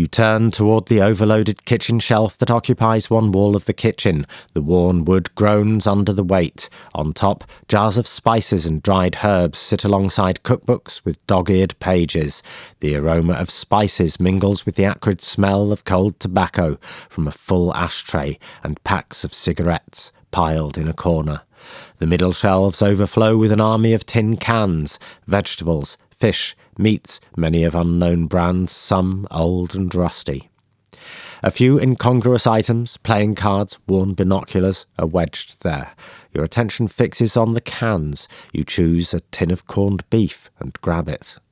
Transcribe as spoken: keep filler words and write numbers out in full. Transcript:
You turn toward the overloaded kitchen shelf that occupies one wall of the kitchen. The worn wood groans under the weight. On top, jars of spices and dried herbs sit alongside cookbooks with dog-eared pages. The aroma of spices mingles with the acrid smell of cold tobacco from a full ashtray and packs of cigarettes piled in a corner. The middle shelves overflow with an army of tin cans, vegetables, fish, meats, many of unknown brands, some old and rusty. A few incongruous items, playing cards, worn binoculars, are wedged there. Your attention fixes on the cans. You choose a tin of corned beef and grab it.